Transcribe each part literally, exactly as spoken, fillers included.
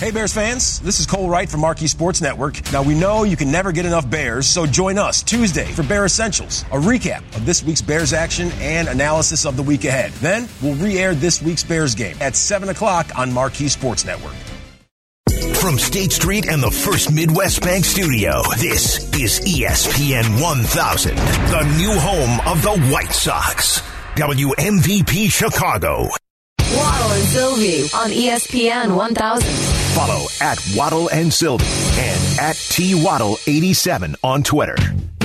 Hey, Bears fans, this is Cole Wright from Marquee Sports Network. Now, we know you can never get enough Bears, so join us Tuesday for Bear Essentials, a recap of this week's Bears action and analysis of the week ahead. Then, we'll re-air this week's Bears game at seven o'clock on Marquee Sports Network. From State Street and the First Midwest Bank Studio, this is E S P N one thousand, the new home of the White Sox. W M V P Chicago. Waddle and Sylvie on E S P N one thousand. Follow at Waddle and Sylvie and at T Waddle eighty-seven on Twitter.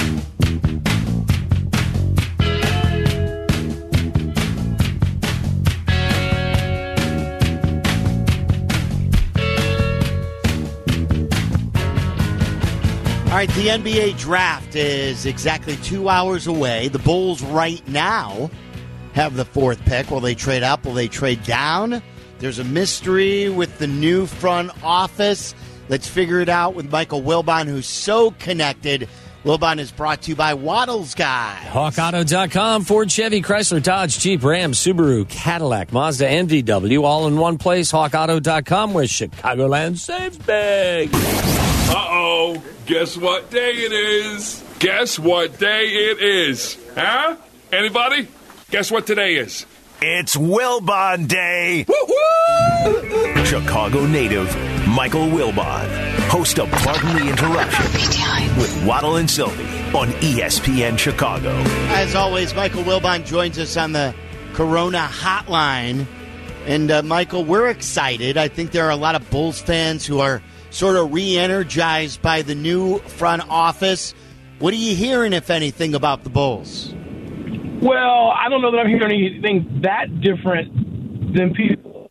All right, the N B A draft is exactly two hours away. The Bulls right now have the fourth pick. Will they trade up? Will they trade down? There's a mystery with the new front office. Let's figure it out with Michael Wilbon, who's so connected. Wilbon is brought to you by Waddle's Guy. Hawk Auto dot com, Ford, Chevy, Chrysler, Dodge, Jeep, Ram, Subaru, Cadillac, Mazda, and V W, all in one place. Hawk Auto dot com, where Chicagoland saves big. Uh-oh. Guess what day it is? Guess what day it is? Huh? Anybody? Guess what today is? It's Wilbon Day. Woo-hoo! Chicago native Michael Wilbon, host of Pardon the Interruption with Waddle and Sylvie on E S P N Chicago. As always, Michael Wilbon joins us on the Corona Hotline. And, uh, Michael, we're excited. I think there are a lot of Bulls fans who are sort of re-energized by the new front office. What are you hearing, if anything, about the Bulls? Well, I don't know that I'm hearing anything that different than people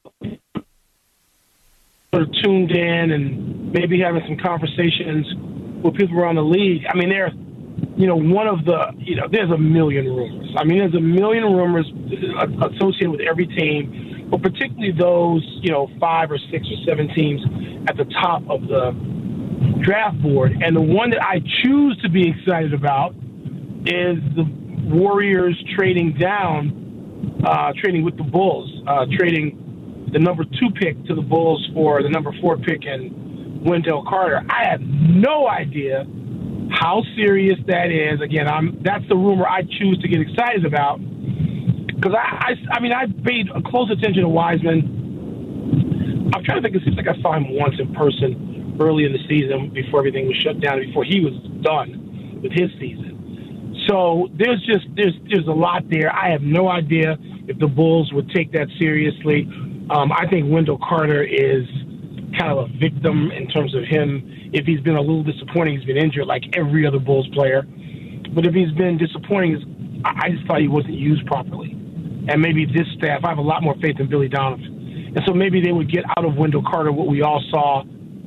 sort of tuned in and maybe having some conversations with people around the league. I mean, they're, you know, one of the, you know, there's a million rumors. I mean, there's a million rumors associated with every team, but particularly those, you know, five or six or seven teams at the top of the draft board. And the one that I choose to be excited about is the Warriors trading down, uh, trading with the Bulls, uh, trading the number two pick to the Bulls for the number four pick and Wendell Carter. I have no idea how serious that is. Again, I'm that's the rumor I choose to get excited about because I, I, I mean, I paid close attention to Wiseman. I'm trying to think. It seems like I saw him once in person early in the season before everything was shut down, before he was done with his season. So there's just there's there's a lot there. I have no idea if the Bulls would take that seriously. Um, I think Wendell Carter is kind of a victim in terms of him. If he's been a little disappointing, he's been injured like every other Bulls player. But if he's been disappointing, I just thought he wasn't used properly. And maybe this staff, I have a lot more faith in Billy Donovan. And so maybe they would get out of Wendell Carter what we all saw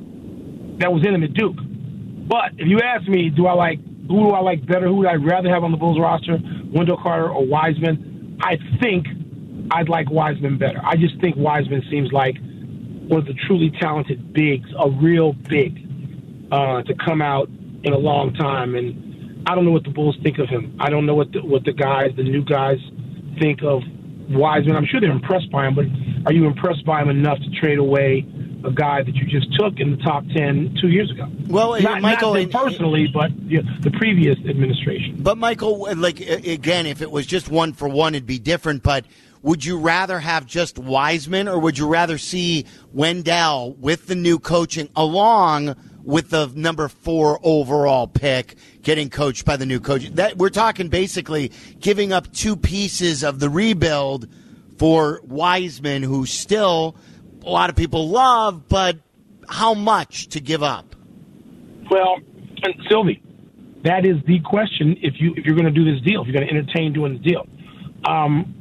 that was in him at Duke. But if you ask me, do I like Who do I like better? Who would I rather have on the Bulls roster, Wendell Carter or Wiseman? I think I'd like Wiseman better. I just think Wiseman seems like one of the truly talented bigs, a real big, uh, to come out in a long time. And I don't know what the Bulls think of him. I don't know what the, what the guys, the new guys, think of Wiseman. I'm sure they're impressed by him, but are you impressed by him enough to trade away a guy that you just took in the top ten two years ago? Well, not, Michael, not personally, but you know, the previous administration. But Michael, like again, if it was just one for one, it'd be different. But would you rather have just Wiseman, or would you rather see Wendell with the new coaching along with the number four overall pick getting coached by the new coach? That we're talking basically giving up two pieces of the rebuild for Wiseman, who still a lot of people love, but how much to give up? Well, and Sylvie, that is the question. If you if you're going to do this deal, if you're going to entertain doing this deal, um,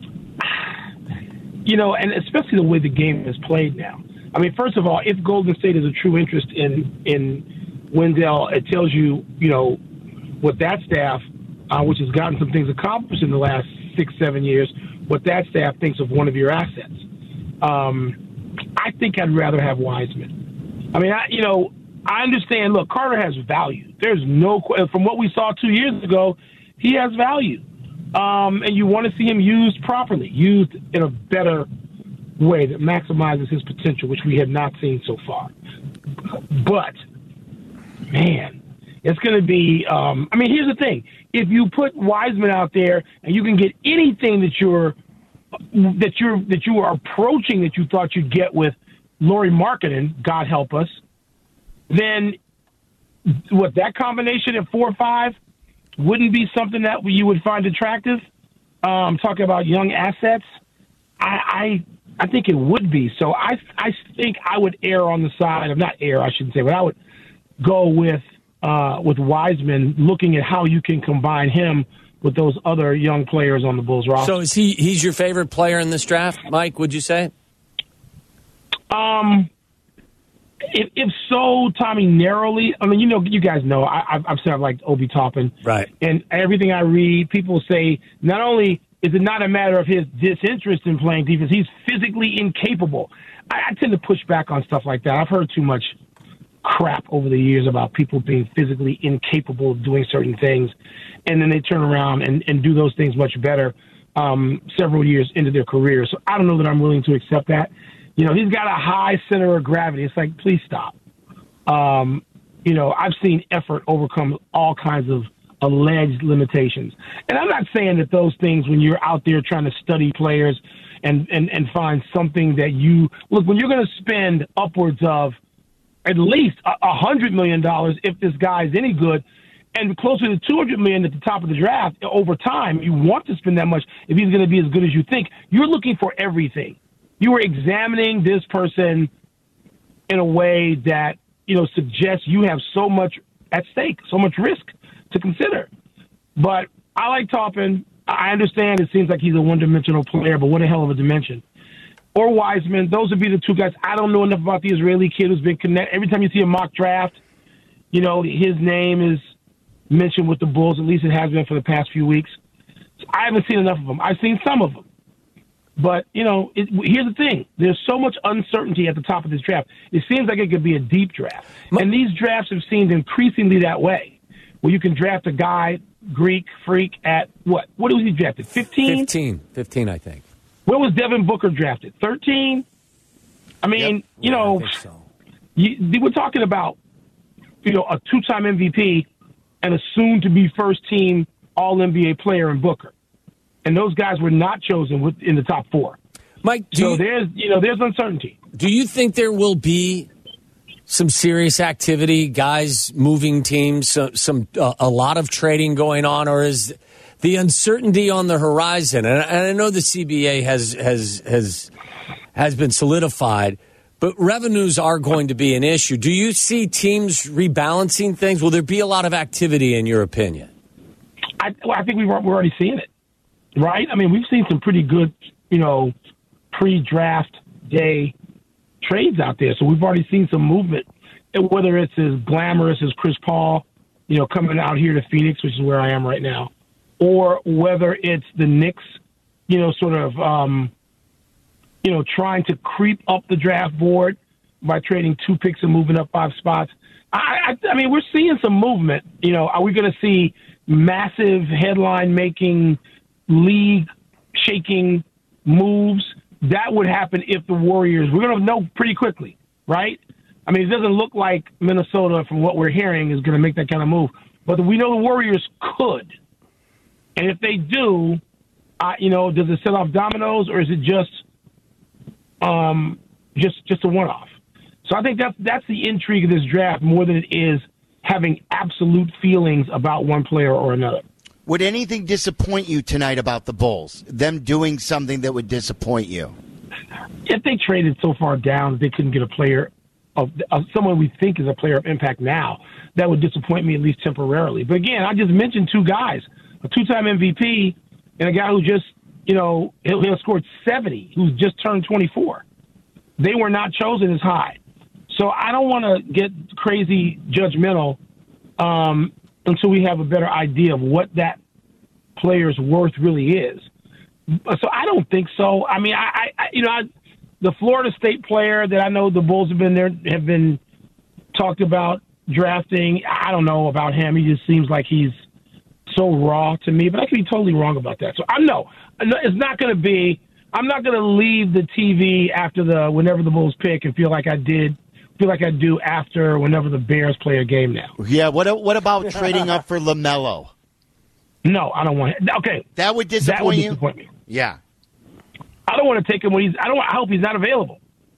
you know, and especially the way the game is played now. I mean, first of all, if Golden State is a true interest in in Wendell, it tells you, you know, what that staff, uh, which has gotten some things accomplished in the last six, seven years, what that staff thinks of one of your assets. Um, I think I'd rather have Wiseman. I mean, I, you know, I understand. Look, Carter has value. There's no from what we saw two years ago, he has value, um, and you want to see him used properly, used in a better way that maximizes his potential, which we have not seen so far. But, man, it's going to be um, – I mean, here's the thing. If you put Wiseman out there and you can get anything that you're that you're that you are approaching that you thought you'd get with Lauri Markkanen, God help us, then what, that combination at four or five wouldn't be something that you would find attractive? Um, talking about young assets, I, I I think it would be. So I I think I would err on the side of, not err, I shouldn't say, but I would go with uh, with Wiseman, looking at how you can combine him with those other young players on the Bulls roster. So is he he's your favorite player in this draft, Mike? Would you say? Um, if, if so, Tommy, narrowly. I mean, you know, you guys know I, I've, I've said I liked Obi Toppin, right? And everything I read, people say not only is it not a matter of his disinterest in playing defense, he's physically incapable. I, I tend to push back on stuff like that. I've heard too much crap over the years about people being physically incapable of doing certain things, and then they turn around and, and do those things much better um, several years into their career. So I don't know that I'm willing to accept that. You know, he's got a high center of gravity. It's like, please stop. Um, you know, I've seen effort overcome all kinds of alleged limitations. And I'm not saying that those things, when you're out there trying to study players and, and, and find something that you – look, when you're going to spend upwards of at least one hundred million dollars if this guy's any good, and closer to two hundred million dollars at the top of the draft over time, you want to spend that much if he's going to be as good as you think. You're looking for everything. You are examining this person in a way that, you know, suggests you have so much at stake, so much risk to consider. But I like Toppin. I understand it seems like he's a one-dimensional player, but what a hell of a dimension. Or Wiseman. Those would be the two guys. I don't know enough about the Israeli kid who's been connected. Every time you see a mock draft, you know, his name is mentioned with the Bulls. At least it has been for the past few weeks. So I haven't seen enough of them. I've seen some of them. But, you know, it, here's the thing. There's so much uncertainty at the top of this draft. It seems like it could be a deep draft. And these drafts have seemed increasingly that way, where you can draft a guy, Greek freak, at what? What was he drafted? fifteen? fifteen. fifteen, I think. Where was Devin Booker drafted? thirteen? I mean, yep. you know, yeah, I think so. you, we're talking about, you know, a two-time M V P and a soon-to-be first-team All N B A player in Booker. And those guys were not chosen in the top four. Mike, do so you, there's, you know, there's uncertainty. Do you think there will be some serious activity, guys moving teams, some, some uh, a lot of trading going on, or is the uncertainty on the horizon? And, and I know the C B A has has has has been solidified, but revenues are going to be an issue. Do you see teams rebalancing things? Will there be a lot of activity, in your opinion? I, well, I think we've, we're already seeing it. Right? I mean, we've seen some pretty good, you know, pre-draft day trades out there. So we've already seen some movement. And whether it's as glamorous as Chris Paul, you know, coming out here to Phoenix, which is where I am right now, or whether it's the Knicks, you know, sort of, um, you know, trying to creep up the draft board by trading two picks and moving up five spots. I, I, I mean, we're seeing some movement. You know, are we going to see massive headline-making, league-shaking moves? That would happen if the Warriors – we're going to know pretty quickly, right? I mean, it doesn't look like Minnesota, from what we're hearing, is going to make that kind of move. But we know the Warriors could. And if they do, uh, you know, does it set off dominoes, or is it just um, just just a one-off? So I think that's, that's the intrigue of this draft more than it is having absolute feelings about one player or another. Would anything disappoint you tonight about the Bulls? Them doing something that would disappoint you? If they traded so far down that they couldn't get a player of, of someone we think is a player of impact now, that would disappoint me at least temporarily. But again, I just mentioned two guys, a two-time M V P and a guy who just, you know, he'll, he'll scored seventy, who's just turned twenty-four. They were not chosen as high. So I don't want to get crazy judgmental um, until we have a better idea of what that player's worth really is. So I don't think so. I mean, I, I you know, I, the Florida State player that I know the Bulls have been there, have been talked about drafting. I don't know about him. He just seems like he's so raw to me, but I could be totally wrong about that. So I know it's not going to be I'm not going to leave the T V after the whenever the Bulls pick and feel like I did feel like I do after whenever the Bears play a game now. Yeah. What What about trading up for LaMelo? No, I don't want it. Okay, that would disappoint that would you. Disappoint me. Yeah. I don't want to take him when he's. I don't. I hope he's not available.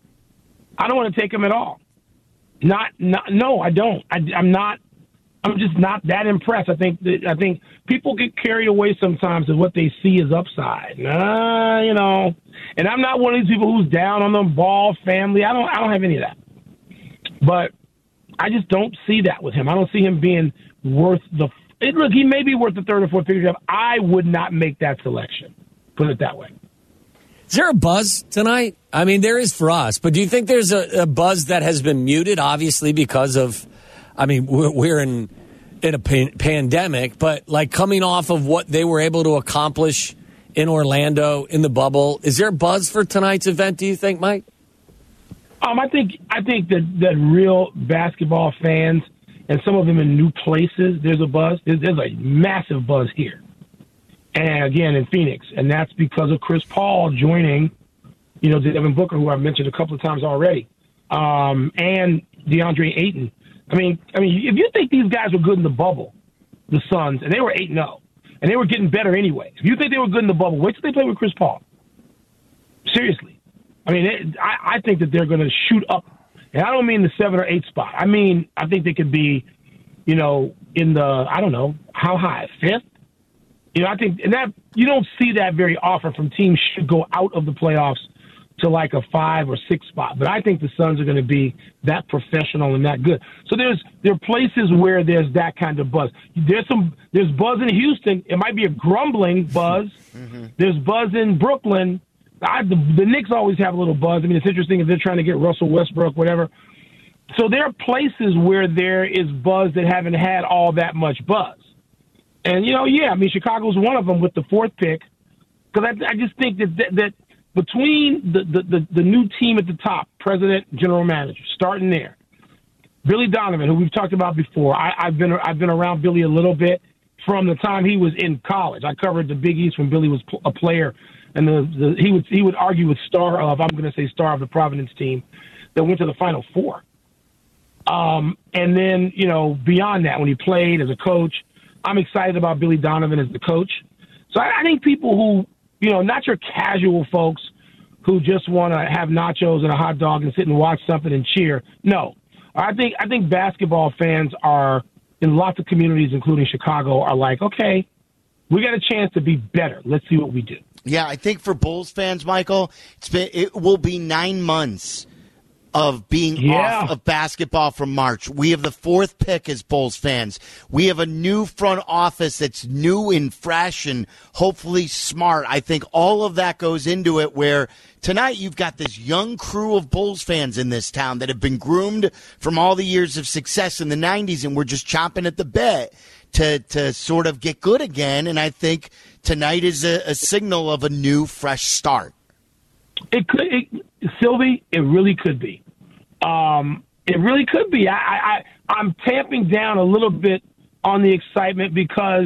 I don't want to take him at all. Not. not no, I don't. I, I'm not. I'm just not that impressed. I think that, I think people get carried away sometimes of what they see as upside. Nah, you know, and I'm not one of these people who's down on the Ball family. I don't I don't have any of that. But I just don't see that with him. I don't see him being worth the it, look, he may be worth the third or fourth figure job. I would not make that selection. Put it that way. Is there a buzz tonight? I mean, there is for us, but do you think there's a, a buzz that has been muted, obviously, because of I mean, we're in in a pan- pandemic, but like coming off of what they were able to accomplish in Orlando in the bubble, is there a buzz for tonight's event? Do you think, Mike? Um, I think I think that, that real basketball fans and some of them in new places, there's a buzz. There's, there's a massive buzz here, and again in Phoenix, and that's because of Chris Paul joining, you know, Devin Booker, who I've mentioned a couple of times already, um, and DeAndre Ayton. I mean, I mean, if you think these guys were good in the bubble, the Suns, and they were eight and oh, and they were getting better anyway. If you think they were good in the bubble, wait till they play with Chris Paul. Seriously. I mean, it, I, I think that they're going to shoot up. And I don't mean the seven or eight spot. I mean, I think they could be, you know, in the, I don't know, how high, fifth? You know, I think, and that, you don't see that very often from teams should go out of the playoffs to like a five or six spot. But I think the Suns are going to be that professional and that good. So there's there are places where there's that kind of buzz. There's some there's buzz in Houston. It might be a grumbling buzz. Mm-hmm. There's buzz in Brooklyn. I, the, the Knicks always have a little buzz. I mean, it's interesting if they're trying to get Russell Westbrook, whatever. So there are places where there is buzz that haven't had all that much buzz. And, you know, yeah, I mean, Chicago's one of them with the fourth pick. Because I, I just think that, that, that between the, the, the, the new team at the top, president, general manager, starting there, Billy Donovan, who we've talked about before, I, I've been I've been around Billy a little bit from the time he was in college. I covered the Big East when Billy was a player. And the, the, he would he would argue with star of, I'm going to say star of the Providence team that went to the Final Four. Um, and then, you know, beyond that, when he played as a coach, I'm excited about Billy Donovan as the coach. So I, I think people who, you know, not your casual folks who just want to have nachos and a hot dog and sit and watch something and cheer. No, I think I think basketball fans are in lots of communities, including Chicago, are like, okay, we got a chance to be better. Let's see what we do. Yeah, I think for Bulls fans, Michael, it's been it will be nine months of being yeah. off of basketball from March. We have the fourth pick as Bulls fans. We have a new front office that's new and fresh and hopefully smart. I think all of that goes into it where tonight you've got this young crew of Bulls fans in this town that have been groomed from all the years of success in the nineties, and we're just chomping at the bit to to sort of get good again. And I think tonight is a, a signal of a new, fresh start. It could, it, Sylvie. It really could be. Um, it really could be. I, I, I'm tamping down a little bit on the excitement because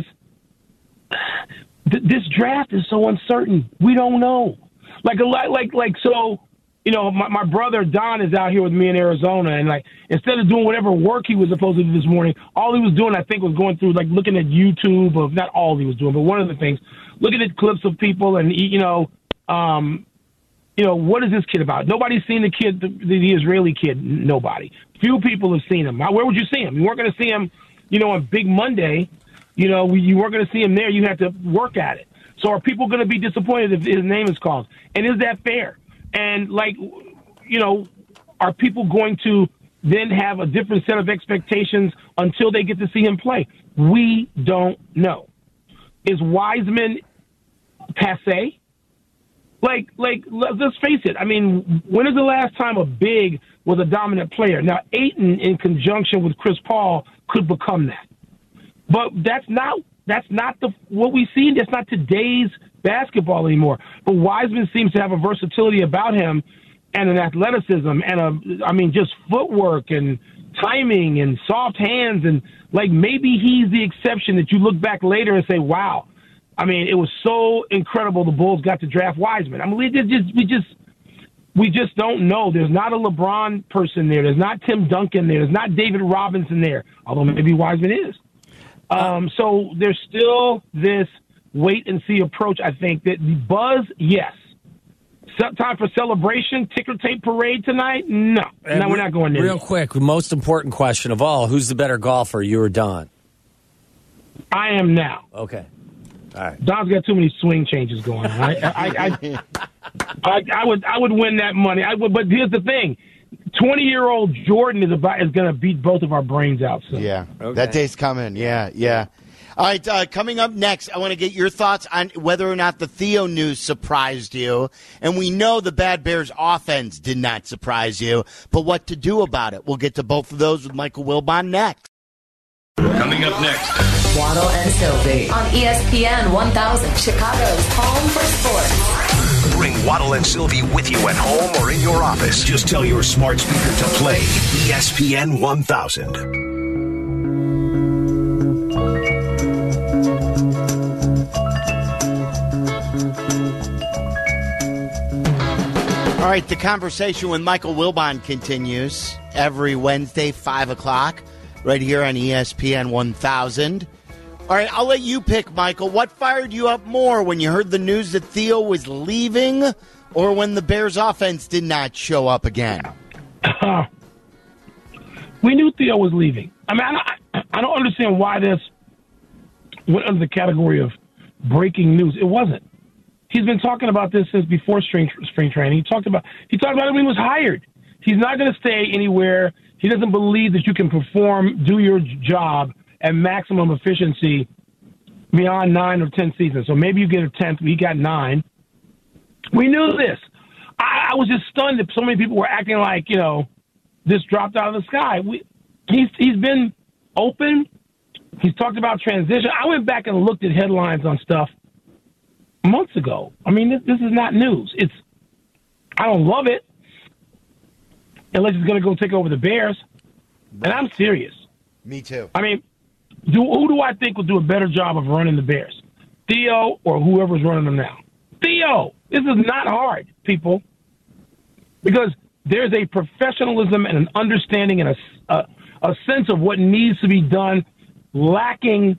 th- this draft is so uncertain. We don't know. Like a like like so. You know, my, my brother Don is out here with me in Arizona, and like instead of doing whatever work he was supposed to do this morning, all he was doing, I think, was going through like looking at YouTube of not all he was doing, but one of the things, looking at clips of people, and you know, um, you know, what is this kid about? Nobody's seen the kid, the, the Israeli kid. Nobody. Few people have seen him. Where would you see him? You weren't going to see him, you know, on Big Monday. You know, you weren't going to see him there. You had to work at it. So are people going to be disappointed if his name is called? And is that fair? And, like, you know, are people going to then have a different set of expectations until they get to see him play? We don't know. Is Wiseman passé? Like, like, let's face it. I mean, when is the last time a big was a dominant player? Now, Ayton, in conjunction with Chris Paul, could become that. But that's not that's not the what we see. That's not today's basketball anymore. But Wiseman seems to have a versatility about him and an athleticism and a, I mean, just footwork and timing and soft hands. And like maybe he's the exception that you look back later and say, wow, I mean, it was so incredible the Bulls got to draft Wiseman. I mean, we just we just we just don't know. There's not a LeBron person there. There's not Tim Duncan there. There's not David Robinson there, although maybe Wiseman is. Um, so there's still this wait and see approach. I think that the buzz, yes. Time for celebration, ticker tape parade tonight? No, and no, we're not going there. Real quick, the most important question of all: who's the better golfer, you or Don? I am now. Okay. All right. Don's got too many swing changes going on. I, I, I, I, I would, I would win that money. I would, but here's the thing: twenty-year-old Jordan is about is going to beat both of our brains out soon. Yeah, okay. That day's coming. Yeah, yeah. All right, uh, coming up next, I want to get your thoughts on whether or not the Theo news surprised you. And we know the Bad Bears offense did not surprise you, but what to do about it. We'll get to both of those with Michael Wilbon next. Coming up next. Waddle and Sylvie on E S P N one thousand, Chicago's home for sports. Bring Waddle and Sylvie with you at home or in your office. Just tell your smart speaker to play E S P N one thousand. All right, the conversation with Michael Wilbon continues every Wednesday, five o'clock, right here on E S P N one thousand. All right, I'll let you pick, Michael. What fired you up more when you heard the news that Theo was leaving or when the Bears offense did not show up again? Uh, we knew Theo was leaving. I mean, I, I don't understand why this went under the category of breaking news. It wasn't. He's been talking about this since before spring, spring training. He talked about he talked about it when he was hired. He's not going to stay anywhere. He doesn't believe that you can perform, do your job at maximum efficiency beyond nine or ten seasons. So maybe you get a tenth. He got nine. We knew this. I, I was just stunned that so many people were acting like, you know, this dropped out of the sky. We, he's he's been open. He's talked about transition. I went back and looked at headlines on stuff months ago. I mean, this, this is not news. It's I don't love it unless he's going to go take over the Bears. And I'm serious. Me too. I mean, do, who do I think will do a better job of running the Bears? Theo or whoever's running them now? Theo. This is not hard, people, because there's a professionalism and an understanding and a, a, a sense of what needs to be done lacking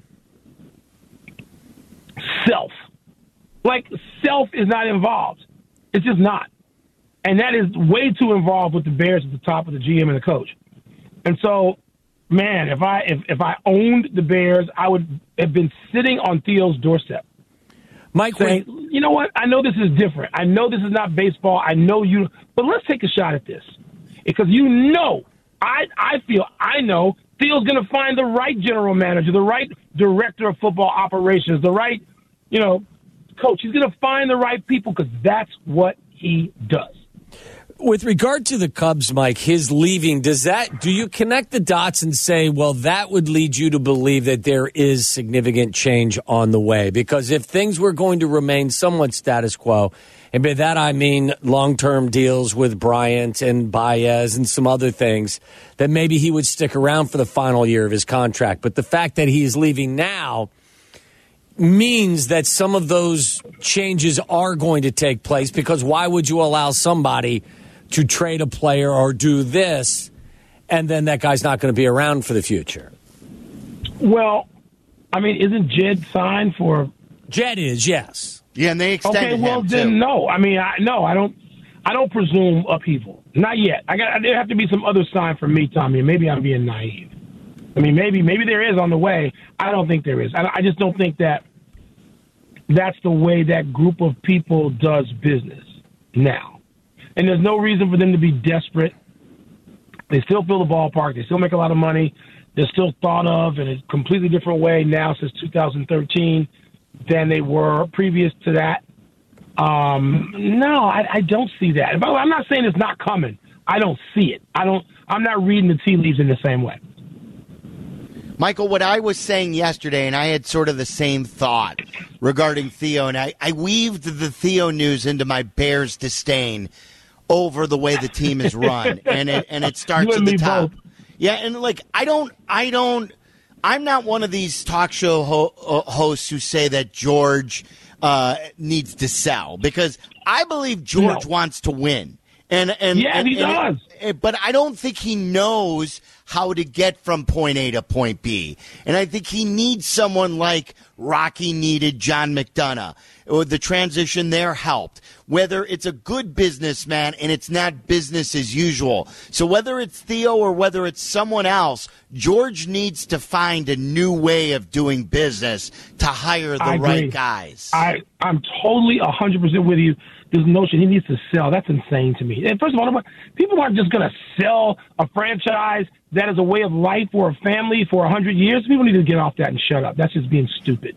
self. Like, self is not involved. It's just not. And that is way too involved with the Bears at the top of the G M and the coach. And so, man, if I if, if I owned the Bears, I would have been sitting on Theo's doorstep. Mike, saying, wait. You know what? I know this is different. I know this is not baseball. I know you, but let's take a shot at this. Because you know, I I feel, I know Theo's going to find the right general manager, the right director of football operations, the right, you know, coach. He's going to find the right people because that's what he does. With regard to the Cubs, Mike, his leaving, does that, do you connect the dots and say, well, that would lead you to believe that there is significant change on the way? Because if things were going to remain somewhat status quo, and by that I mean long-term deals with Bryant and Baez and some other things, then maybe he would stick around for the final year of his contract. But the fact that he's leaving now means that some of those changes are going to take place, because why would you allow somebody to trade a player or do this, and then that guy's not going to be around for the future? Well, I mean, isn't Jed signed for? Jed is, yes. Yeah, and they extended okay, well, him, then too. no. I mean, I, no, I don't. I don't presume upheaval. Not yet. I got. There have to be some other sign for me, Tommy. Maybe I'm being naive. I mean, maybe maybe there is on the way. I don't think there is. I, I just don't think that that's the way that group of people does business now. And there's no reason for them to be desperate. They still fill the ballpark. They still make a lot of money. They're still thought of in a completely different way now since two thousand thirteen than they were previous to that. Um, no, I, I don't see that. I'm not saying it's not coming. I don't see it. I don't. I'm not reading the tea leaves in the same way. Michael, what I was saying yesterday, and I had sort of the same thought regarding Theo, and I, I weaved the Theo news into my Bears disdain over the way the team is run, and it and it starts you at and the me top. both. Yeah, and like I don't, I don't, I'm not one of these talk show ho- uh, hosts who say that George uh, needs to sell, because I believe George No. wants to win. And and Yeah, and, he and, does. and- but I don't think he knows how to get from point A to point B. And I think he needs someone like Rocky needed John McDonough. Or the transition there helped. Whether it's a good businessman and it's not business as usual. So whether it's Theo or whether it's someone else, George needs to find a new way of doing business to hire the I agree. right guys. I, I'm totally one hundred percent with you. This notion he needs to sell, that's insane to me. And first of all, people aren't just going to sell a franchise that is a way of life for a family for one hundred years. People need to get off that and shut up. That's just being stupid.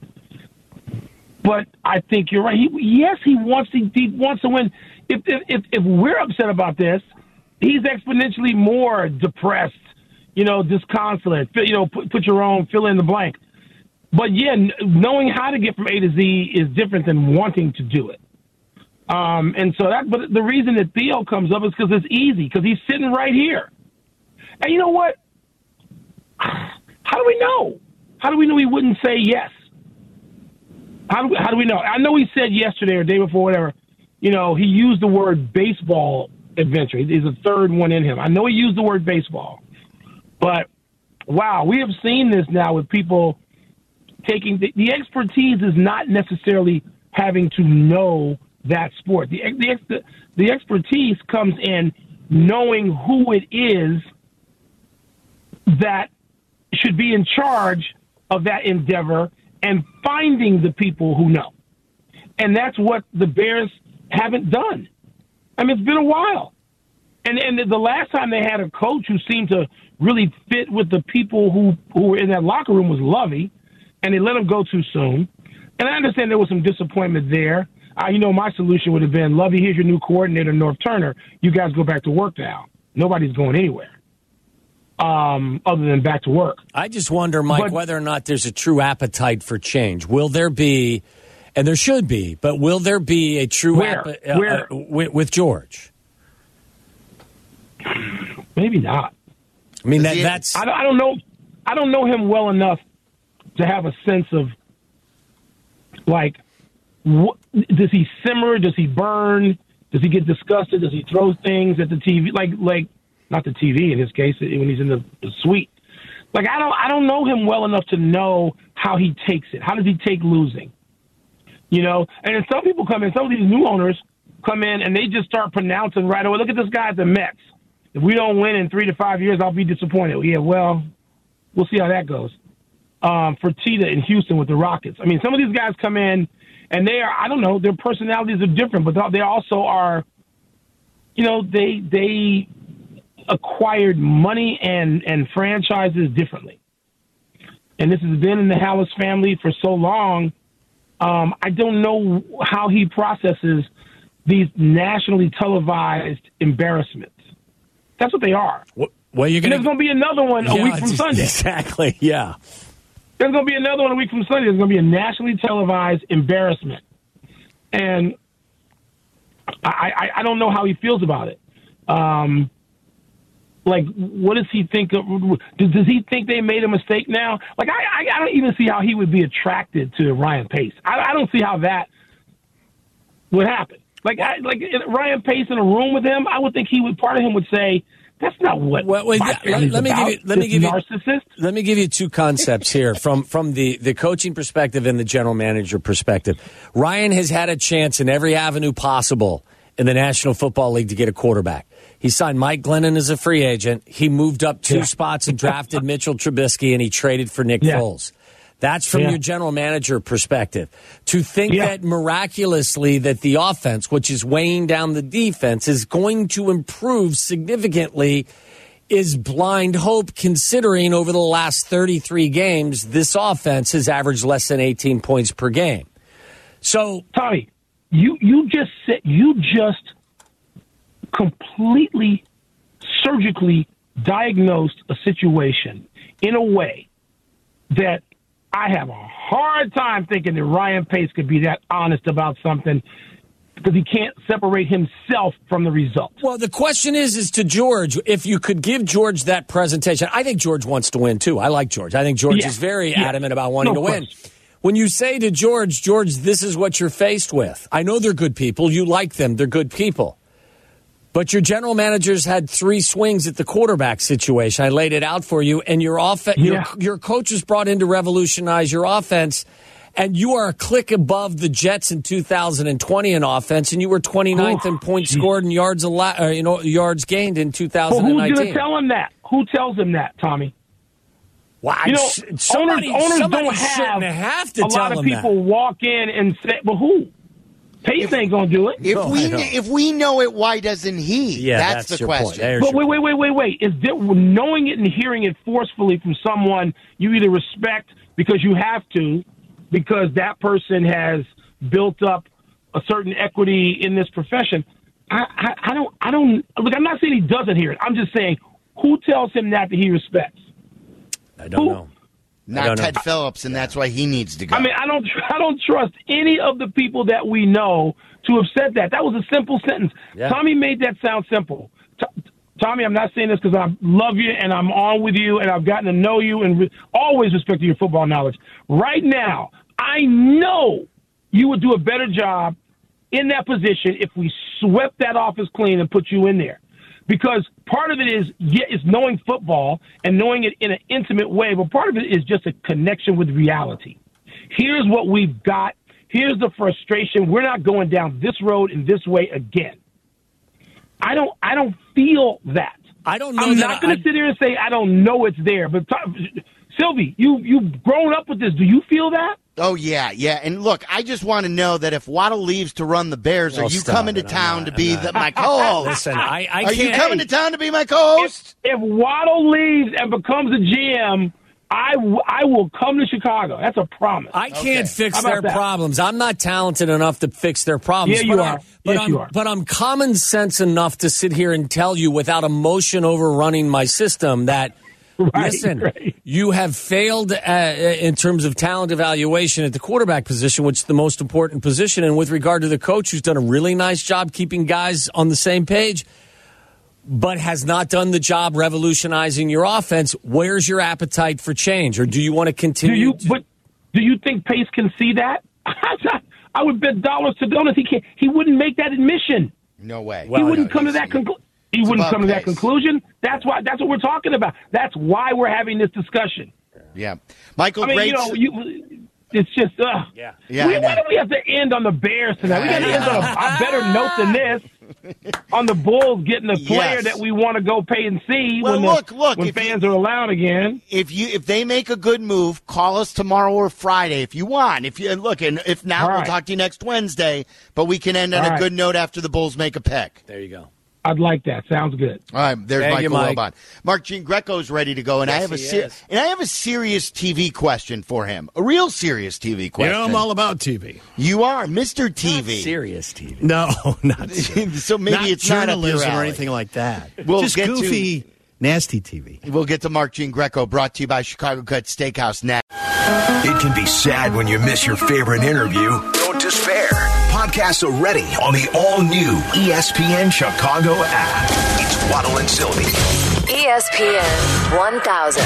But I think you're right. He, yes, he wants to. He wants to win. If, if if we're upset about this, he's exponentially more depressed. You know, disconsolate. You know, put, put your own fill in the blank. But yeah, knowing how to get from A to Z is different than wanting to do it. Um, and so that. But the reason that Theo comes up is because it's easy. Because he's sitting right here. And you know what? How do we know? How do we know he wouldn't say yes? How do, we, how do we know? I know he said yesterday or day before, whatever, you know, he used the word baseball adventure. There's a third one in him. I know he used the word baseball. But, wow, we have seen this now with people taking the, – the expertise is not necessarily having to know that sport. The, the, the expertise comes in knowing who it is that should be in charge of that endeavor and finding the people who know. And that's what the Bears haven't done. I mean, it's been a while. And and the last time they had a coach who seemed to really fit with the people who, who were in that locker room was Lovey, and they let him go too soon. And I understand there was some disappointment there. Uh, you know, my solution would have been, Lovey, here's your new coordinator, North Turner. You guys go back to work now. Nobody's going anywhere. Um, other than back to work. I just wonder, Mike, But- whether or not there's a true appetite for change. Will there be, and there should be, but will there be a true Where? appe- uh, Where? uh, with, with George? Maybe not. I mean, that, he- that's I don't, I don't know. I don't know him well enough to have a sense of, like, what, does he simmer? Does he burn? Does he get disgusted? Does he throw things at the T V? Like, like not the T V in his case, when he's in the, the suite. Like, I don't, I don't know him well enough to know how he takes it. How does he take losing? You know, and then some people come in. Some of these new owners come in and they just start pronouncing right away. Look at this guy at the Mets. If we don't win in three to five years, I'll be disappointed. Yeah, well, we'll see how that goes. Um, Fertitta in Houston with the Rockets. I mean, some of these guys come in and they are, I don't know, their personalities are different, but they also are, you know, they they acquired money and, and franchises differently. And this has been in the Hallis family for so long. Um, I don't know how he processes these nationally televised embarrassments. That's what they are. well, you're And going there's going to be another one a yeah, week from just- Sunday. Exactly, yeah. There's going to be another one a week from Sunday. There's going to be a nationally televised embarrassment. And I, I, I don't know how he feels about it. Um, like, what does he think of? Does, does he think they made a mistake now? Like, I, I, I don't even see how he would be attracted to Ryan Pace. I, I don't see how that would happen. Like, I, like Ryan Pace in a room with him, I would think he would. Part of him would say, "That's not what." Well, well, my let- family's let me give about, you- let me this give you- narcissist. Let me give you two concepts here from, from the, the coaching perspective and the general manager perspective. Ryan has had a chance in every avenue possible in the National Football League to get a quarterback. He signed Mike Glennon as a free agent. He moved up two Yeah. spots and drafted Mitchell Trubisky, and he traded for Nick Yeah. Foles. That's from Yeah. your general manager perspective. To think Yeah. that miraculously that the offense, which is weighing down the defense, is going to improve significantly is blind hope, considering over the last thirty-three games, this offense has averaged less than eighteen points per game. So, Tommy, you you just said you just completely surgically diagnosed a situation in a way that I have a hard time thinking that Ryan Pace could be that honest about something because he can't separate himself from the result. Well, the question is, is to George, if you could give George that presentation. I think George wants to win, too. I like George. I think George Yeah. is very Yeah. adamant about wanting No to win. question. When you say to George, George, this is what you're faced with. I know they're good people. You like them. They're good people. But your general manager's had three swings at the quarterback situation. I laid it out for you. And your, off- Yeah. your, your coach is brought in to revolutionize your offense. And you are a click above the Jets in two thousand twenty in offense, and you were twenty-ninth in points scored and yards al- uh, you know yards gained in two thousand nineteen. Well, who's going to tell him that? Who tells him that, Tommy? Well, You know, somebody, owners, owners somebody don't shouldn't have, have to a tell lot of them people that. walk in and say, well, who? Pace ain't going to do it. If No, we I know. if we know it, why doesn't he? Yeah, that's, that's the your point. question. There's But your wait, wait, wait, wait, wait. Is there, knowing it and hearing it forcefully from someone you either respect because you have to, because that person has built up a certain equity in this profession. I, I, I don't, I don't, look, I'm not saying he doesn't hear it. I'm just saying, who tells him that that he respects? I don't Who? know. I Not don't know. Ted Phillips, and that's why he needs to go. I mean, I don't, I don't trust any of the people that we know to have said that. That was a simple sentence. Yeah. Tommy made that sound simple. T- Tommy, I'm not saying this because I love you and I'm on with you and I've gotten to know you and re- always respect your football knowledge. Right now, I know you would do a better job in that position if we swept that office clean and put you in there. Because part of it is, yeah, is knowing football and knowing it in an intimate way, but part of it is just a connection with reality. Here's what we've got. Here's the frustration. We're not going down this road in this way again. I don't. I don't feel that. I don't know I'm that not going I- to sit here and say I don't know it's there. But Sylvie, you you've grown up with this. Do you feel that? Oh, yeah, yeah. And look, I just want to know that if Waddle leaves to run the Bears, Oh, are you stop coming to it. I'm town not- to be I'm the, not. my co-host? Listen, I, I are can't. you coming to town to be my If, co-host? if Waddle leaves and becomes a G M, I, w- I will come to Chicago. That's a promise. I can't fix How about their that? problems. I'm not talented enough to fix their problems. Yeah, you but are. I'm, but Yes, I'm, you are. But I'm common sense enough to sit here and tell you without emotion overrunning my system that, Right, listen, right. you have failed uh, in terms of talent evaluation at the quarterback position, which is the most important position. And with regard to the coach, who's done a really nice job keeping guys on the same page, but has not done the job revolutionizing your offense, where's your appetite for change? Or do you want to Do continue? you? to- But do you think Pace can see that? I would bet dollars to donuts he can't. He wouldn't make that admission. No way. he Well, wouldn't no, come to he's- that conclusion. He it's wouldn't about come to that Pace. conclusion. That's why. That's what we're talking about. That's why we're having this discussion. Yeah. Michael I mean, you Grates- know, you, it's just. Uh, Yeah. Yeah, We, I know. why do we have to end on the Bears tonight? We got to end on a, a better note than this. On the Bulls getting a player Yes. that we want to go pay and see Well, when, the- look, look, when if you- fans are allowed again. If you if they make a good move, call us tomorrow or Friday if you want. If you and look, and if not, All we'll right. talk to you next Wednesday. But we can end on All a right. good note after the Bulls make a pick. There you go. I'd like that. Sounds good. All right, there's Thank you, Michael Mike. Wilbon. Mark Jean Greco's ready to go, and I Yes, have a he ser- is. and I have a serious T V question for him, a real serious T V You question. know, I'm all about T V. You are Mister T V. Serious T V. No, not serious. So maybe not it's not up your journalism or alley. anything like that. We'll Just get to- goofy, nasty T V. We'll get to Mark Jean Greco, brought to you by Chicago Cut Steakhouse next. It can be sad when you miss your favorite interview. Don't despair. Podcasts are ready on the all-new E S P N Chicago app. It's Waddle and Sylvie. E S P N one thousand.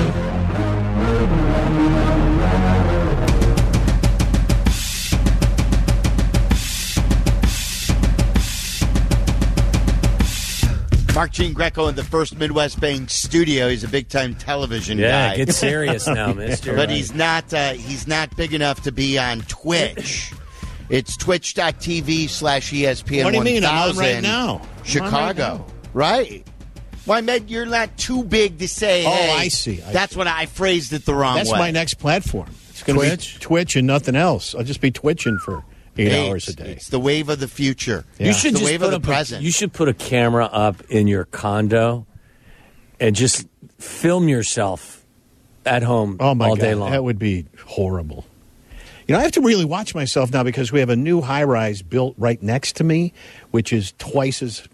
Mark Jean Greco in the First Midwest Bank studio. He's a big-time television Yeah, guy. get serious now, mister. But he's not uh, he's not big enough to be on Twitch. It's twitch.tv slash ESPN What do you mean? I'm on 1000 right now. I'm on Chicago. Right. Well, I meant you're not too big to say, Oh, hey, I see. I that's see. what I phrased it the wrong That's way. my next platform. It's going to be Twitch? Twitch and nothing else. I'll just be twitching for eight Hey, hours a it's- day. It's the wave of the future. Yeah. You It's should the just wave put of the up a, present. you should put a camera up in your condo and just film yourself at home Oh my all God, day long. that would be horrible. You know, I have to really watch myself now because we have a new high-rise built right next to me, which is twice as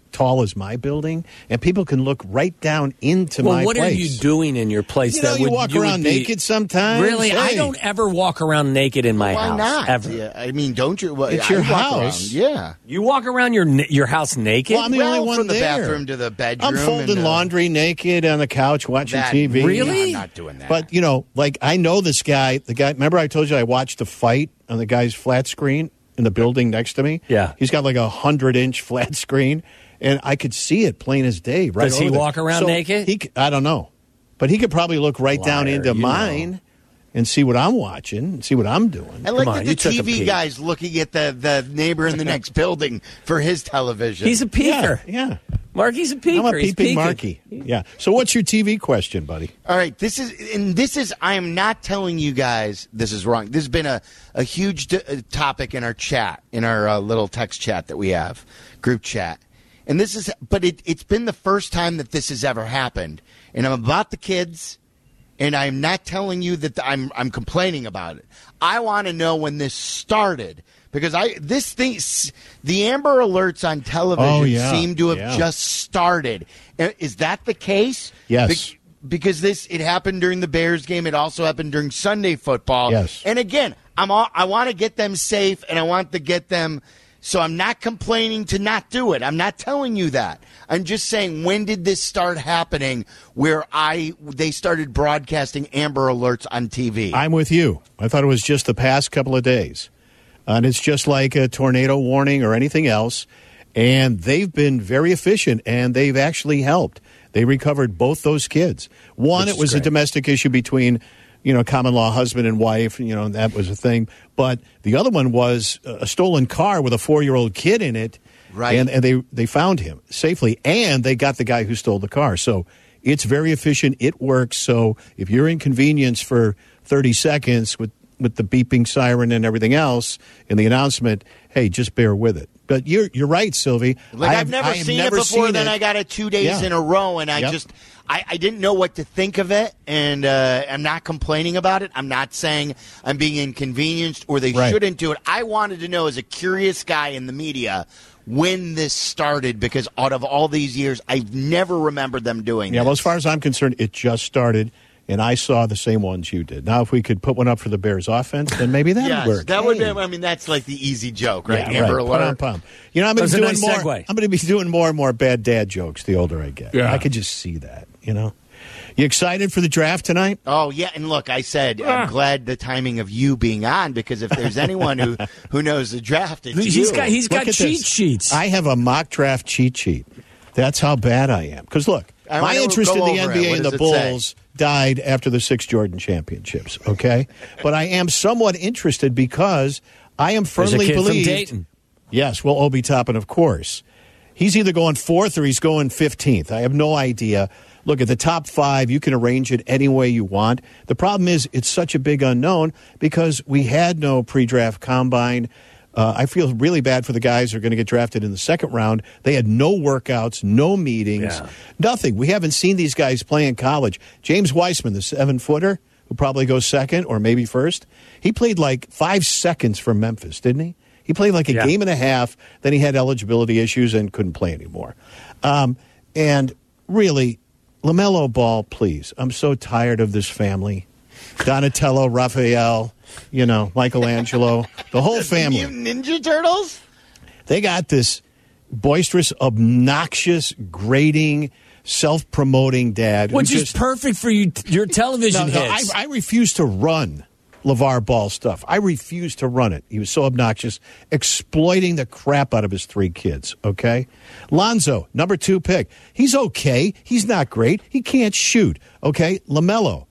tall as my building, and people can look right down into well, my what place. are you doing in your place? You that know, you would, walk you around would be, naked sometimes. Really? Hey. I don't ever walk around naked in my Why house. not? Ever. Yeah, I mean, don't you? Well, It's I your walk house. around, Yeah. You walk around your your house naked? Well, I'm the Well, only one from the there. bathroom to the bedroom. I'm folding and, uh, laundry naked on the couch watching that- T V. Really? I'm not doing that. But, you know, like, I know this guy. The guy, remember I told you I watched the fight on the guy's flat screen in the building next to me? Yeah. He's got like a hundred-inch flat screen, and I could see it plain as day. Right Does he over there. walk around So naked? He, c- I don't know. But he could probably look right down Liar, into you mine know. and see what I'm watching and see what I'm doing. I like Come that on, the you took T a V peek. guy's looking at the, the neighbor in the next building for his television. He's a peeker. Yeah, yeah. Mark, he's a peeker. I'm a He's peeping peeking. Marky. Yeah. So what's your T V question, buddy? All right, this is and this is I am not telling you guys this is wrong. This has been a, a huge d- uh, topic in our chat, in our uh, little text chat that we have, group chat. And this is but it it's been the first time that this has ever happened. And I'm about the kids, and I'm not telling you that I'm I'm complaining about it. I want to know when this started because I this thing the Amber Alerts on television Oh, yeah. seem to have Yeah. just started. Uh, Is that the case? Yes. Be- because this it happened during the Bears game. It also happened during Sunday football. Yes. And again, I'm all, I want to get them safe, and I want to get them. So I'm not complaining to not do it. I'm not telling you that. I'm just saying, when did this start happening? Where I they started broadcasting Amber Alerts on T V. I'm with you. I thought it was just the past couple of days. And it's just like a tornado warning or anything else. And they've been very efficient, and they've actually helped. They recovered both those kids. One, Which it is was a great. domestic issue between, you know, common law husband and wife. You know, that was a thing. But the other one was a stolen car with a four-year-old kid in it. Right. And, and they, they found him safely, and they got the guy who stole the car. So it's very efficient. It works. So if you're inconvenienced for thirty seconds with, with the beeping siren and everything else in the announcement, hey, just bear with it. But you're you're right, Sylvie. Like I I've have, never I have seen never it before. seen Then it. I got it two days Yeah. in a row, and I Yep. just I, I didn't know what to think of it. And uh, I'm not complaining about it. I'm not saying I'm being inconvenienced or they Right. shouldn't do it. I wanted to know, as a curious guy in the media, when this started, because out of all these years, I've never remembered them doing. Yeah, this. well, as far as I'm concerned, it just started, and I saw the same ones you did. Now, if we could put one up for the Bears offense, then maybe that Yes, would work. that would be. Hey. I mean, that's like the easy joke, right? Yeah, Amber right. Alert. Pum, pum. You know, I'm going to That's be a doing nice more. segue. I'm going to be doing more and more bad dad jokes the older I get. Yeah. I could just see that. You know, you excited for the draft tonight? Oh yeah, and look, I said Ah. I'm glad the timing of you being on, because if there's anyone who who knows the draft, it's He's you. got he's Look got at cheat this. sheets. I have a mock draft cheat sheet. That's how bad I am. Because look, I my wanna interest go in the over N B A it. What and the does it say? Bulls died after the six Jordan championships. Okay, but I am somewhat interested because I am There's a firmly kid from believed. Dayton. Yes, well, Obi Toppin, of course. He's either going fourth or he's going fifteenth. I have no idea. Look, at the top five, you can arrange it any way you want. The problem is it's such a big unknown because we had no pre-draft combine. Uh, I feel really bad for the guys who are going to get drafted in the second round. They had no workouts, no meetings, Yeah. nothing. We haven't seen these guys play in college. James Weissman, the seven-footer, who probably goes second or maybe first, he played like five seconds for Memphis, didn't he? He played like a Yeah. game and a half. Then he had eligibility issues and couldn't play anymore. Um, and really, LaMelo Ball, please. I'm so tired of this family. Donatello, Raphael, you know, Michelangelo, the whole family. Mutant Ninja Turtles. They got this boisterous, obnoxious, grating, self-promoting dad. who Which is just- perfect for you, your television no, no, I, hits. I refuse to run LeVar Ball stuff. I refuse to run it. He was so obnoxious, exploiting the crap out of his three kids, okay? Lonzo, number two pick. He's okay. He's not great. He can't shoot, okay? LaMelo,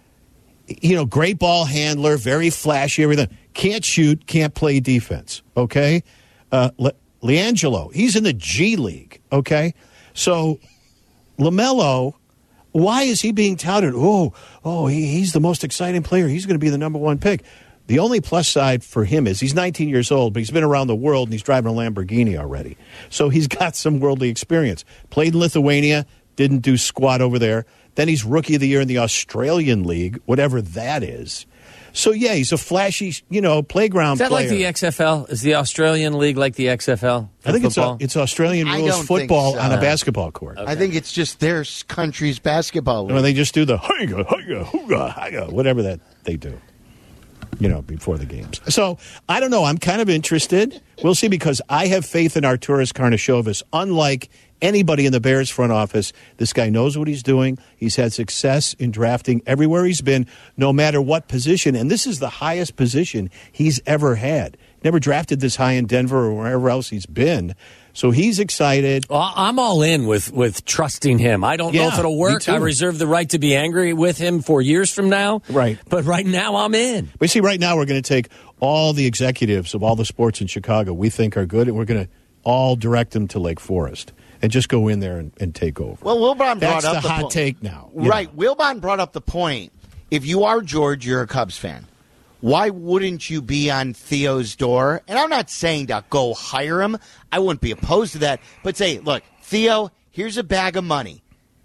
you know, great ball handler, very flashy, everything. Can't shoot, can't play defense, okay? Uh, Le- LiAngelo, he's in the G League, okay? So LaMelo, why is he being touted? Oh, oh, he, he's the most exciting player. He's going to be the number one pick. The only plus side for him is he's nineteen years old, but he's been around the world and he's driving a Lamborghini already. So he's got some worldly experience. Played in Lithuania, didn't do squat over there. Then he's Rookie of the Year in the Australian League, whatever that is. So, yeah, he's a flashy, you know, playground Is that player. like the X F L? Is the Australian League like the X F L? I think it's, football? a, it's Australian I rules don't think football so. on a basketball court. I think it's just their country's basketball league. When they just do the higa, higa, hooga, higa, whatever that they do, you know, before the games. So, I don't know. I'm kind of interested. We'll see, because I have faith in Arturas Karnisovas. Unlike anybody in the Bears front office, this guy knows what he's doing. He's had success in drafting everywhere he's been, no matter what position. And this is the highest position he's ever had. Never drafted this high in Denver or wherever else he's been. So he's excited. Well, I'm all in with, with trusting him. I don't know Yeah, if it'll me work. too. I reserve the right to be angry with him for years from now. Right. But right now, I'm in. But see, right now we're going to take all the executives of all the sports in Chicago we think are good, and we're going to all direct them to Lake Forest and just go in there and, and take over. Well, Wilbon brought That's up the, the hot po- take now. you Right. know. Wilbon brought up the point. If you are George, you're a Cubs fan. Why wouldn't you be on Theo's door? And I'm not saying to go hire him. I wouldn't be opposed to that. But say, look, Theo, here's a bag of money.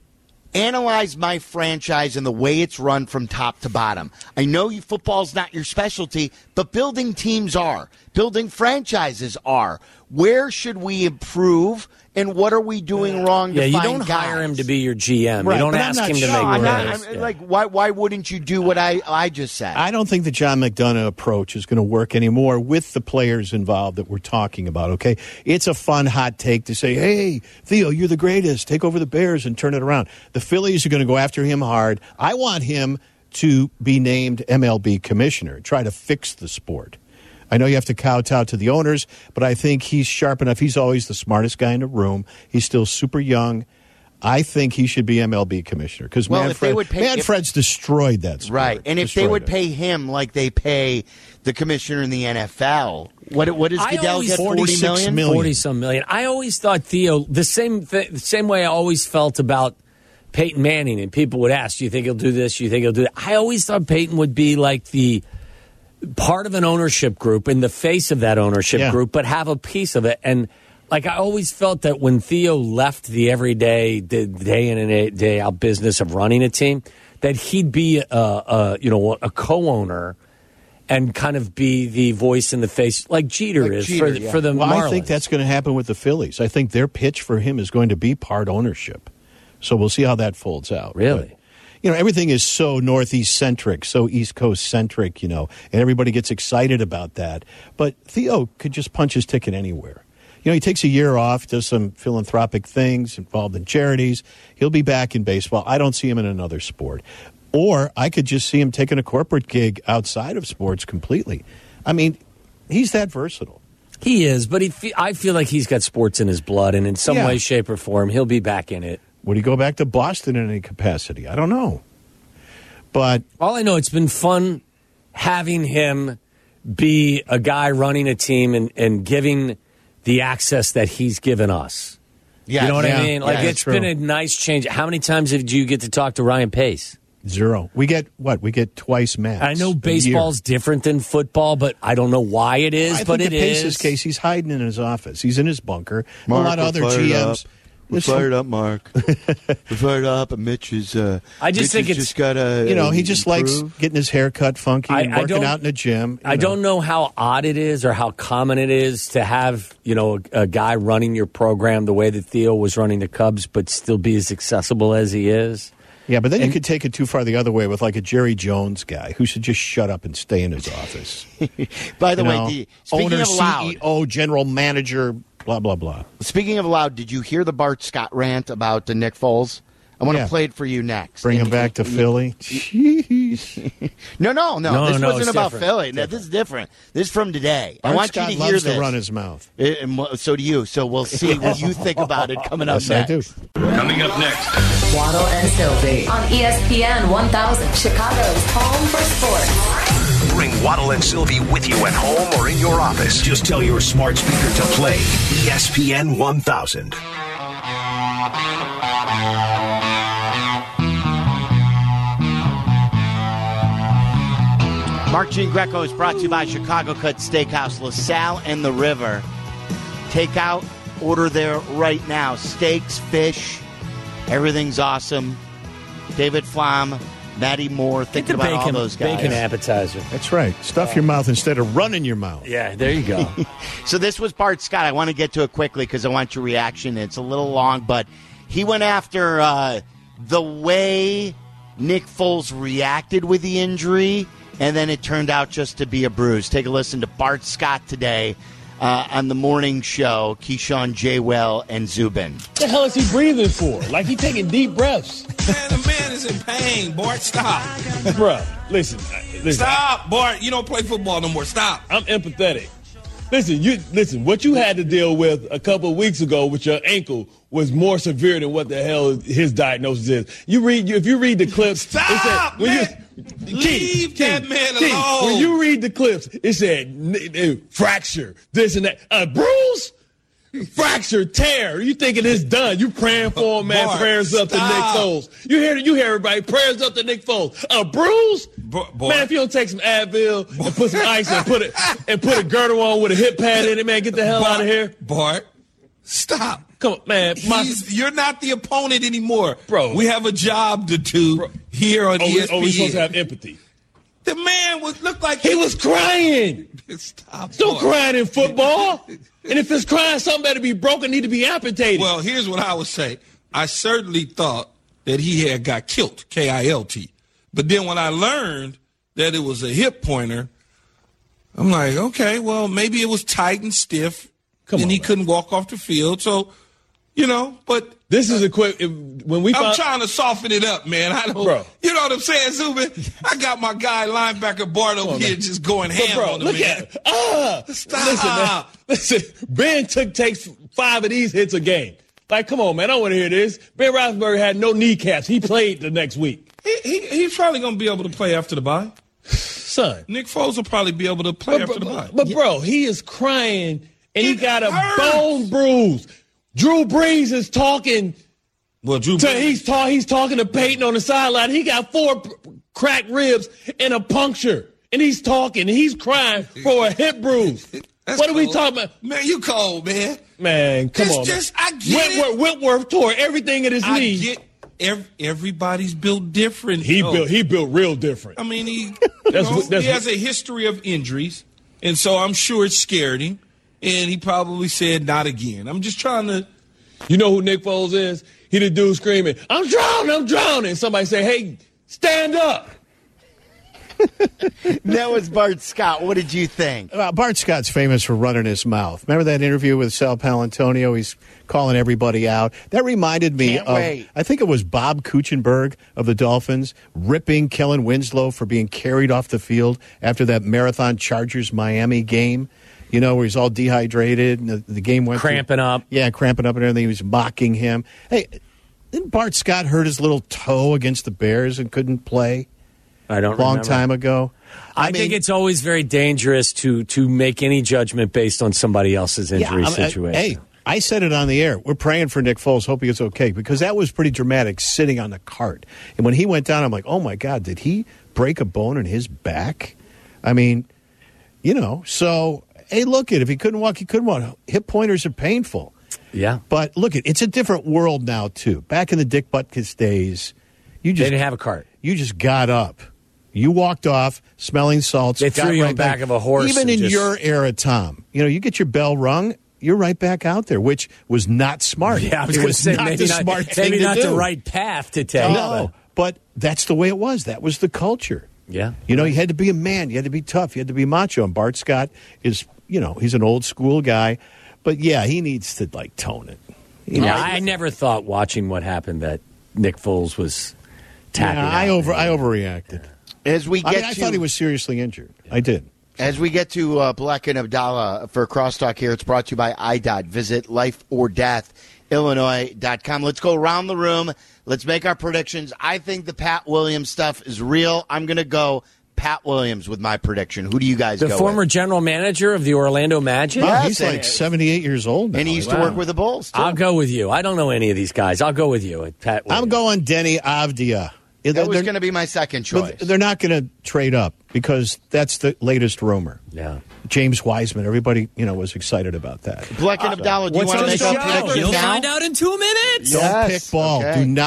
Analyze my franchise and the way it's run from top to bottom. I know you football's not your specialty, but building teams are. Building franchises are. Where should we improve, and what are we doing wrong Yeah, to you find don't guys? hire him to be your G M. Right, you don't but I'm ask not him to sure. make No, I'm not, plays. I'm, Yeah. like, why, why wouldn't you do what I, I just said? I don't think the John McDonough approach is going to work anymore with the players involved that we're talking about, okay? It's a fun, hot take to say, hey, Theo, you're the greatest. Take over the Bears and turn it around. The Phillies are going to go after him hard. I want him to be named M L B commissioner, try to fix the sport. I know you have to kowtow to the owners, but I think he's sharp enough. He's always the smartest guy in the room. He's still super young. I think he should be M L B commissioner because Well, if they Manfred, would pay- Manfred's destroyed that sport. Right, and if they Destroyed would it. pay him like they pay the commissioner in the N F L, what what does I Goodell always- get? Forty forty-six million. million. Forty some million. I always thought Theo the same th- the same way I always felt about Peyton Manning, and people would ask, "Do you think he'll do this? Do you think he'll do that?" I always thought Peyton would be like the part of an ownership group, in the face of that ownership Yeah. group, but have a piece of it. And like I always felt that when Theo left the everyday, the day in and day out business of running a team, that he'd be a, a you know a co-owner and kind of be the voice in the face, like Jeter Like is Jeter, for the, yeah. for the Well, Marlins. I think that's going to happen with the Phillies. I think their pitch for him is going to be part ownership. So we'll see how that folds out. Really? But, you know, everything is so Northeast centric, so East Coast centric, you know, and everybody gets excited about that. But Theo could just punch his ticket anywhere. You know, he takes a year off, does some philanthropic things, involved in charities. He'll be back in baseball. I don't see him in another sport. Or I could just see him taking a corporate gig outside of sports completely. I mean, he's that versatile. He is, but he fe- I feel like he's got sports in his blood, and in some Yeah. way, shape, or form, he'll be back in it. Would he go back to Boston in any capacity? I don't know. But All I know, it's been fun having him be a guy running a team and, and giving the access that he's given us. Yeah, you know what yeah, I mean? Like, yeah, it's true. been a nice change. How many times did you get to talk to Ryan Pace? zero. We get what? We get twice max. I know a year. baseball's different than football, but I don't know why it is, I but think it in Pace's is. case, he's hiding in his office. He's in his bunker. Mark, a lot of we're other fired G Ms. up. We're Listen, fired up, Mark. We're fired up, and Mitch is. Uh, I just Mitch think has it's- just got to. You know, he just likes getting his hair cut funky I- and I working don't- out in the gym. you I know. don't know how odd it is or how common it is to have, you know, a, a guy running your program the way that Theo was running the Cubs, but still be as accessible as he is. Yeah, but then you And- could take it too far the other way with like a Jerry Jones guy who should just shut up and stay in his office. By the You way, know, the, speaking owner, of loud, C E O, general manager, blah, blah, blah. speaking of loud, did you hear the Bart Scott rant about the Nick Foles? I want to Yeah. play it for you next. Bring him And- back to Philly. Jeez. No, no, no. No, this no, wasn't it's about different. Philly. No, this is different. This is from today. I Bart want Scott you to hear loves this. to run his mouth. It- and mo- so do you. So we'll see what you think about it coming up Yes, next. I do. Coming up next. Waddle and Sylvie on E S P N one thousand, Chicago's home for sports. Bring Waddle and Sylvie with you at home or in your office. Just tell your smart speaker to play E S P N one thousand. Mark Gene Greco is brought to you by Chicago Cut Steakhouse, LaSalle and the River. Take out, order there right now. Steaks, fish, everything's awesome. David Flom, Matty Moore, thinking about bacon, all those guys. Bacon appetizer. That's right. Stuff your mouth instead of running your mouth. Yeah, there you go. So this was Bart Scott. I want to get to it quickly because I want your reaction. It's a little long, but he went after uh, the way Nick Foles reacted with the injury, and then it turned out just to be a bruise. Take a listen to Bart Scott today uh, on the morning show, Keyshawn, J-Well, and Zubin. What the hell is he breathing for? Like he taking deep breaths. Man, the man is in pain, Bart. Stop. Bruh, listen. listen Stop, Bart. You don't play football no more. Stop. I'm empathetic. Listen, you listen, what you had to deal with a couple of weeks ago with your ankle was more severe than what the hell his diagnosis is. You read if you read the clips, Stop, it said, when man. You, Leave Keith, that Keith, man Keith, alone. When you read the clips, it said n- n- fracture, this and that. A bruise? Fracture, tear. You thinking it's done. You praying for him, man. Bart, prayers up to Nick stop. Foles. You hear you hear everybody. Prayers up to Nick Foles. A bruise? Bart. Man, if you don't take some Advil and put some ice and put it and put a girdle on with a hip pad in it, man, get the hell Bart, out of here. Bart, stop. Come on, man. My, He's, you're not the opponent anymore. Bro. We have a job to do Bro. here on oh, E S P N. we, oh, we supposed to have empathy. The man was looked like He was crying. Stop. Don't Bart. crying in football. And if it's crying, something better be broken, need to be amputated. Well, here's what I would say. I certainly thought that he had got killed, K I L T. But then when I learned that it was a hip pointer, I'm like, okay, well, maybe it was tight and stiff, Come and on, he man. couldn't walk off the field. So, you know, but this is a quick. When we I'm found, trying to soften it up, man. I don't, Bro. you know what I'm saying, Zubin? I got my guy linebacker Bart over here just going But ham bro, on the look man. at ah. Stop. Listen, man. Listen, Ben took takes five of these hits a game. Like, come on, man. I don't want to hear this. Ben Roethlisberger had no kneecaps. He played the next week. He, he, he's probably going to be able to play after the bye. Son. Nick Foles will probably be able to play But, after the but, bye. but, bro, he is crying, and he It got a hurts. bone bruise. Drew Brees is talking. Well, Drew To, Brees- he's, ta- he's talking to Peyton on the sideline. He got four p- cracked ribs and a puncture. And he's talking. And he's crying for a hip bruise. That's What are we cold. talking about? Man, you cold, man. Man, come Just- on. just- man. I get it. Whitworth, Whitworth tore everything in his I knee. get ev- everybody's built different. He though. built he built real different. I mean, he, you That's know, what- that's he has what- a history of injuries, and so I'm sure it scared him. And he probably said, "Not again." I'm just trying to. You know who Nick Foles is? He the dude screaming, "I'm drowning, I'm drowning." Somebody say, "Hey, stand up." That was Bart Scott. What did you think? Uh, Bart Scott's famous for running his mouth. Remember that interview with Sal Palantonio? He's calling everybody out. That reminded me Can't of, wait. I think it was Bob Kuchenberg of the Dolphins ripping Kellen Winslow for being carried off the field after that Marathon Chargers-Miami game. You know, where he's all dehydrated and the, the game went Cramping through, up. Yeah, cramping up and everything. He was mocking him. Hey, didn't Bart Scott hurt his little toe against the Bears and couldn't play I don't a long remember. time ago? I, I think mean- it's always very dangerous to to make any judgment based on somebody else's injury I mean, I- situation. hey, I said it on the air. We're praying for Nick Foles. Hope he gets okay because that was pretty dramatic sitting on the cart. And when he went down, I'm like, oh my God, did he break a bone in his back? I mean, you know, so hey, look it. If he couldn't walk, he couldn't walk. Hip pointers are painful. Yeah. But look it, it's a different world now too. Back in the Dick Butkus days, you They just didn't have a cart. you just got up. You walked off smelling salts. They got threw you right on back of a horse Even and in just- your era, Tom, you know, you get your bell rung, you're right back out there, which was not smart. Yeah, I was it going to was say not maybe the not, smart thing maybe to not do. the right path to take. No, but that's the way it was. That was the culture. Yeah. You know, you had to be a man. You had to be tough. You had to be macho. And Bart Scott is, you know, he's an old school guy. But, yeah, he needs to, like, tone it. You Yeah, know, I never thought watching what happened that Nick Foles was tapping yeah, I out. over I overreacted. As we I get mean, I to, thought he was seriously injured. I did. As we get to uh, Black and Abdallah for Crosstalk here, it's brought to you by I D O T. Visit life or death illinois dot com. Let's go around the room. Let's make our predictions. I think the Pat Williams stuff is real. I'm going to go Pat Williams with my prediction. Who do you guys The go former with? general manager of the Orlando Magic? Wow, Yes, he's and- like seventy-eight years old now. And he used Wow. to work with the Bulls, too. I'll go with you. I don't know any of these guys. I'll go with you, Pat Williams. I'm going Denny Avdia. That was They're- going to be my second choice. but they're not going to trade up because that's the latest rumor. Yeah. James Wiseman, everybody, you know, was excited about that. Black and Abdallah, do you What's want on to the make our show? predictions You'll now? find out in two minutes. Don't Yes, pick ball. okay. Do not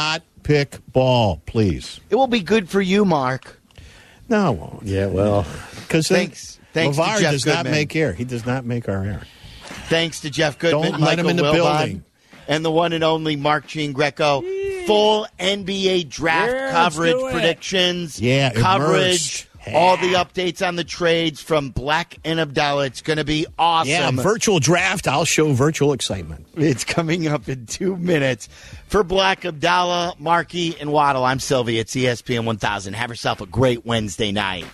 pick ball, please. It will be good for you, Mark. No, it won't. Yeah, well, because thanks. Thanks LeVar to Jeff does Goodman. not make air. He does not make our air. Thanks to Jeff Goodman, Don't let Michael him in the Wilbon, building. and the one and only Mark Jean Greco. Full N B A draft Yeah, let's coverage, do it. predictions, Yeah, coverage, immerse. all the updates on the trades from Black and Abdallah. It's going to be awesome. Yeah, virtual draft. I'll show virtual excitement. It's coming up in two minutes. For Black, Abdallah, Markey, and Waddle, I'm Sylvia. It's E S P N one thousand. Have yourself a great Wednesday night.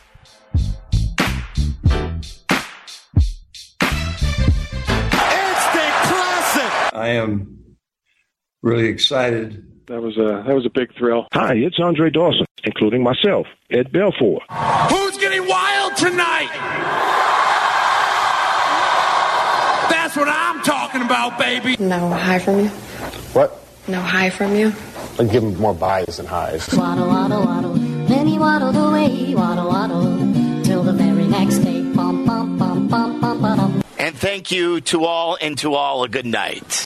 I am really excited. That was a that was a big thrill. Hi, it's Andre Dawson, including myself, Ed Belfour. Who's getting wild tonight? That's what I'm talking about, baby. No hi from you. What? No hi from you. I give him more buys than highs. Waddle, waddle, waddle. Then he waddled away, waddle, waddle, till the very next day. Bum, bum, bum, bum, bum, bum. And thank you to all, and to all a good night.